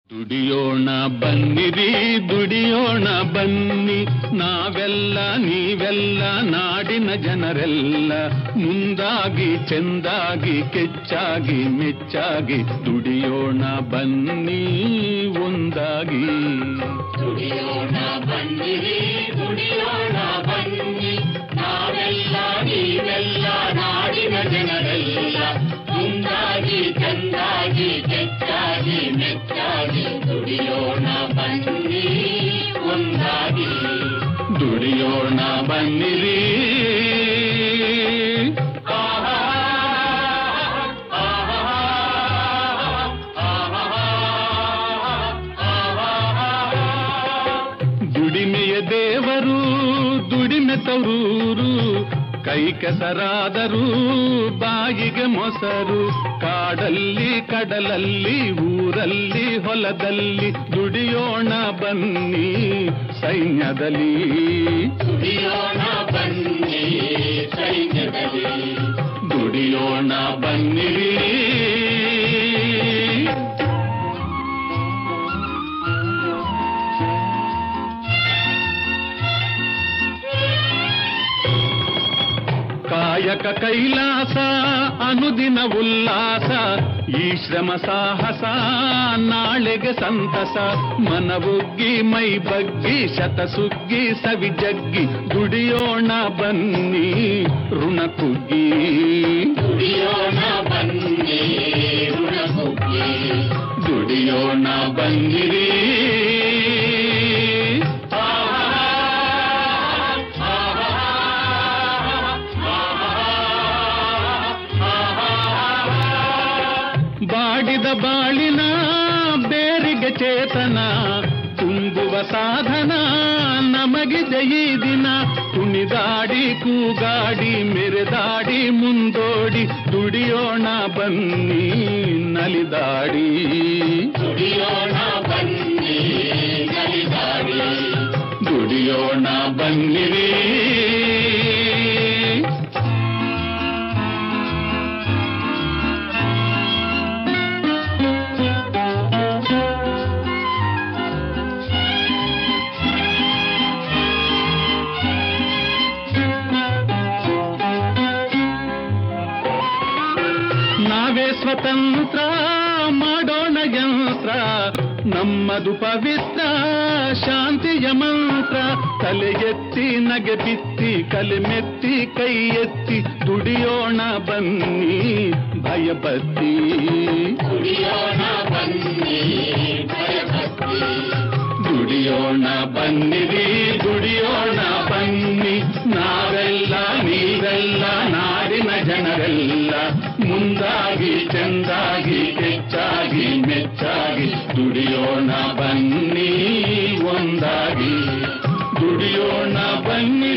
ದುಡಿಯೋಣ ಬನ್ನಿರಿ ದುಡಿಯೋಣ ಬನ್ನಿ, ನಾವೆಲ್ಲ ನೀವೆಲ್ಲ ನಾಡಿನ ಜನರೆಲ್ಲ ಮುಂದಾಗಿ ಚೆಂದಾಗಿ ಕೆಚ್ಚಾಗಿ ಮೆಚ್ಚಾಗಿ ದುಡಿಯೋಣ ಬನ್ನಿ ಒಂದಾಗಿ. ದುಡಿಯೋಣ ಬನ್ನಿರಿ ದುಡಿಯೋಣ ಬನ್ನಿ, ನಾವೆಲ್ಲ ನೀವೆಲ್ಲ ನಾಡಿನ ಜನರೆಲ್ಲ ಮುಂದಾಗಿ ಚೆಂದಾಗಿ ಕೆಚ್ಚಾಗಿ ಮೆಚ್ಚಾಗಿ ದುಡಿಯೋಣ ಬನ್ನಿ ಒಂದಾಗಿ. ದುಡಿಯೋಣ ಬನ್ನಿರಿ. ದುಡಿಮೆಯ ದೇವರು ದುಡಿಮೆ ತರೂರು, ಕೈ ಕೆಸರಾದರೂ ಬಾಯಿಗೆ ಮೊಸರು. ಕಾಡಲ್ಲಿ ಕಡಲಲ್ಲಿ ಊರಲ್ಲಿ ಹೊಲದಲ್ಲಿ ದುಡಿಯೋಣ ಬನ್ನಿ ಸೈನ್ಯದಲ್ಲಿ. ದುಡಿಯೋಣ ಬನ್ನಿ ಸೈನ್ಯದಲ್ಲಿ. ದುಡಿಯೋಣ ಬನ್ನಿರಿ. ಕಾಯಕ ಕೈಲಾಸ ಅನುದಿನ ಉಲ್ಲಾಸ, ಈ ಶ್ರಮ ಸಾಹಸ ನಾಳೆಗೆ ಸಂತಸ. ಮನವುಗ್ಗಿ ಮೈ ಬಗ್ಗಿ ಶತಸುಗ್ಗಿ ಸವಿಜಗ್ಗಿ ದುಡಿಯೋಣ ಬನ್ನಿ ಋಣ ಕುಗ್ಗಿ. ದುಡಿಯೋಣ ಬನ್ನಿ ಋಣ ಕುಗ್ಗಿ. ದುಡಿಯೋಣ ಬನ್ನಿರಿ. ಬಾಡಿದ ಬಾಳಿನ ಬೇರಿಗೆ ಚೇತನ ತುಂಬುವ ಸಾಧನ ನಮಗಿದೆ ಈ ದಿನ. ಕುಣಿದಾಡಿ ಕೂಗಾಡಿ ಮೆರೆದಾಡಿ ಮುಂದೋಡಿ ದುಡಿಯೋಣ ಬನ್ನಿ ನಲಿದಾಡಿ. ದುಡಿಯೋಣ ಬನ್ನಿ ನಲಿದಾಡಿ. ದುಡಿಯೋಣ ಬನ್ನಿರಿ. ನಾವೇ ಸ್ವತಂತ್ರ ಮಾಡೋಣ ಯಂತ್ರ, ನಮ್ಮದು ಪವಿತ್ರ ಶಾಂತಿಯ ಮಂತ್ರ. ತಲೆ ಎತ್ತಿ ನಗೆ ಬಿತ್ತಿ ಕಲೆ ಮೆತ್ತಿ ಕೈ ಎತ್ತಿ ದುಡಿಯೋಣ ಬನ್ನಿ ಭಯಭಕ್ತಿ. ದುಡಿಯೋಣ ಬನ್ನಿ ಭಯಭಕ್ತಿ. ದುಡಿಯೋಣ ಬನ್ನಿರಿ ದುಡಿಯೋಣ ಬನ್ನಿ, ನಾವೆಲ್ಲ ನೀವೆಲ್ಲ ನಾಡಿನ ಜನರೆಲ್ಲ ಮುಂದಾಗಿ ಚೆಂದಾಗಿ ಕೆಚ್ಚಾಗಿ ಮೆಚ್ಚಾಗಿ ದುಡಿಯೋಣ ಬನ್ನಿ ಒಂದಾಗಿ. ದುಡಿಯೋಣ ಬನ್ನಿ.